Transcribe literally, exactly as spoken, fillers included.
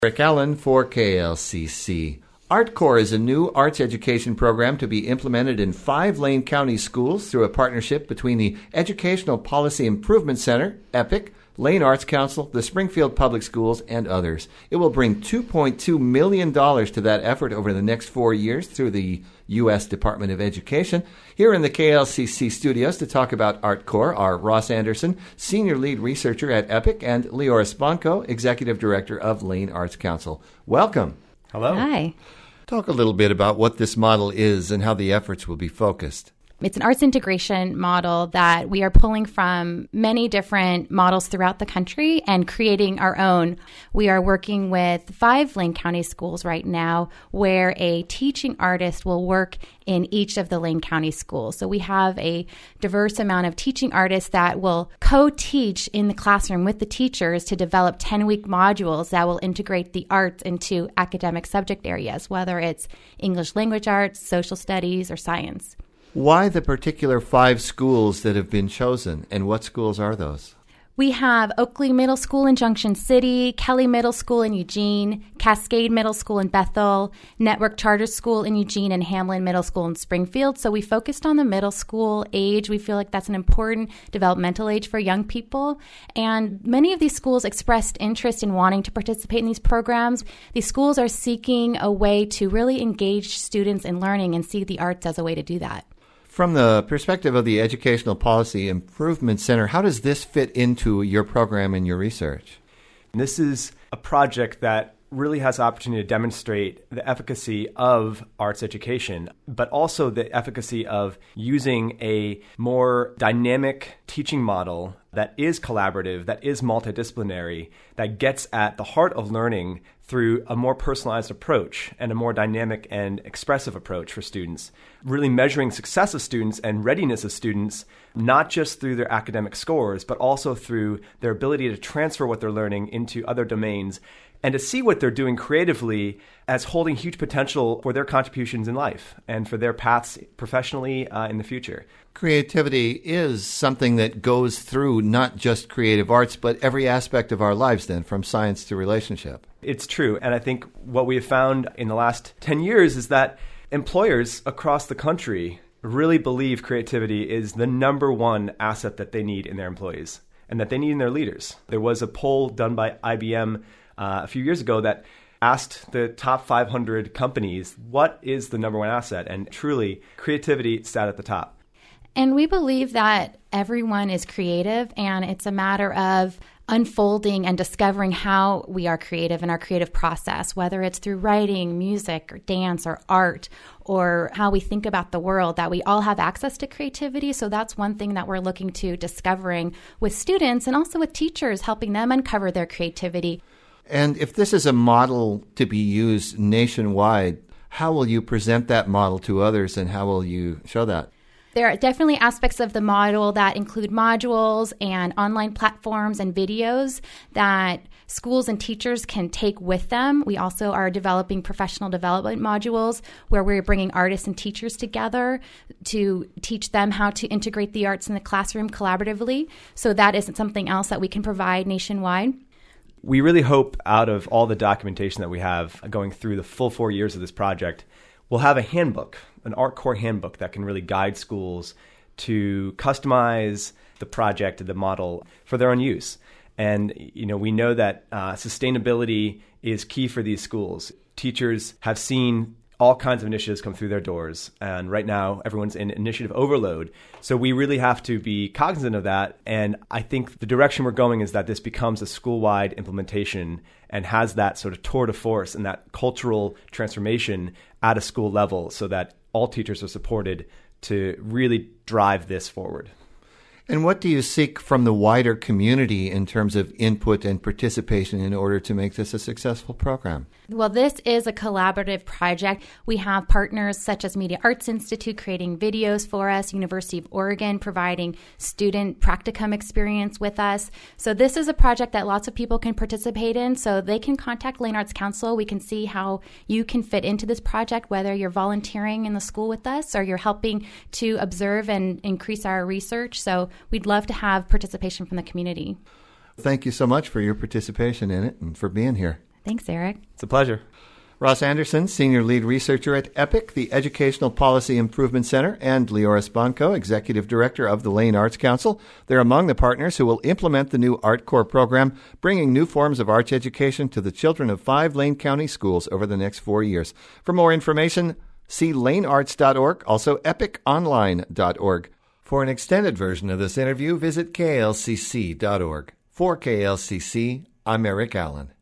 Rick Allen for K L C C. ArtCore is a new arts education program to be implemented in five Lane County schools through a partnership between the Educational Policy Improvement Center, EPIC, Lane Arts Council, the Springfield Public Schools, and others. It will bring two point two million dollars to that effort over the next four years through the U S Department of Education. Here in the K L C C studios to talk about ArtCore are Ross Anderson, Senior Lead Researcher at EPIC, and Leora Sponko, Executive Director of Lane Arts Council. Welcome. Hello. Hi. Talk a little bit about what this model is and how the efforts will be focused. It's an arts integration model that we are pulling from many different models throughout the country and creating our own. We are working with five Lane County schools right now where a teaching artist will work in each of the Lane County schools. So we have a diverse amount of teaching artists that will co-teach in the classroom with the teachers to develop ten-week modules that will integrate the arts into academic subject areas, whether it's English language arts, social studies, or science. Why the particular five schools that have been chosen, and what schools are those? We have Oakley Middle School in Junction City, Kelly Middle School in Eugene, Cascade Middle School in Bethel, Network Charter School in Eugene, and Hamlin Middle School in Springfield. So we focused on the middle school age. We feel like that's an important developmental age for young people. And many of these schools expressed interest in wanting to participate in these programs. These schools are seeking a way to really engage students in learning and see the arts as a way to do that. From the perspective of the Educational Policy Improvement Center, how does this fit into your program and your research? This is a project that really has the opportunity to demonstrate the efficacy of arts education, but also the efficacy of using a more dynamic teaching model that is collaborative, that is multidisciplinary, that gets at the heart of learning through a more personalized approach and a more dynamic and expressive approach for students, really measuring success of students and readiness of students, not just through their academic scores, but also through their ability to transfer what they're learning into other domains and to see what they're doing creatively as holding huge potential for their contributions in life and for their paths professionally uh, in the future. Creativity is something that goes through not just creative arts, but every aspect of our lives then, from science to relationship. It's true. And I think what we have found in the last ten years is that employers across the country really believe creativity is the number one asset that they need in their employees and that they need in their leaders. There was a poll done by I B M uh, a few years ago that asked the top five hundred companies, what is the number one asset? And truly, creativity sat at the top. And we believe that everyone is creative, and it's a matter of unfolding and discovering how we are creative in our creative process, whether it's through writing, music, or dance, or art, or how we think about the world, that we all have access to creativity. So that's one thing that we're looking to discovering with students and also with teachers, helping them uncover their creativity. And if this is a model to be used nationwide, how will you present that model to others, and how will you show that? There are definitely aspects of the module that include modules and online platforms and videos that schools and teachers can take with them. We also are developing professional development modules where we're bringing artists and teachers together to teach them how to integrate the arts in the classroom collaboratively. So that is something else that we can provide nationwide. We really hope out of all the documentation that we have going through the full four years of this project, we'll have a handbook, an ArtCore handbook that can really guide schools to customize the project, the model for their own use. And, you know, we know that uh, sustainability is key for these schools. Teachers have seen all kinds of initiatives come through their doors. And right now, everyone's in initiative overload. So we really have to be cognizant of that. And I think the direction we're going is that this becomes a school-wide implementation and has that sort of tour de force and that cultural transformation at a school level so that all teachers are supported to really drive this forward. And what do you seek from the wider community in terms of input and participation in order to make this a successful program? Well, this is a collaborative project. We have partners such as Media Arts Institute creating videos for us, University of Oregon providing student practicum experience with us. So this is a project that lots of people can participate in. So they can contact Lane Arts Council. We can see how you can fit into this project, whether you're volunteering in the school with us or you're helping to observe and increase our research. So we'd love to have participation from the community. Thank you so much for your participation in it and for being here. Thanks, Eric. It's a pleasure. Ross Anderson, Senior Lead Researcher at EPIC, the Educational Policy Improvement Center, and Leora Sponko, Executive Director of the Lane Arts Council. They're among the partners who will implement the new ArtCore program, bringing new forms of arts education to the children of five Lane County schools over the next four years. For more information, see lane arts dot org, also epic online dot org. For an extended version of this interview, visit K L C C dot org. For K L C C, I'm Eric Allen.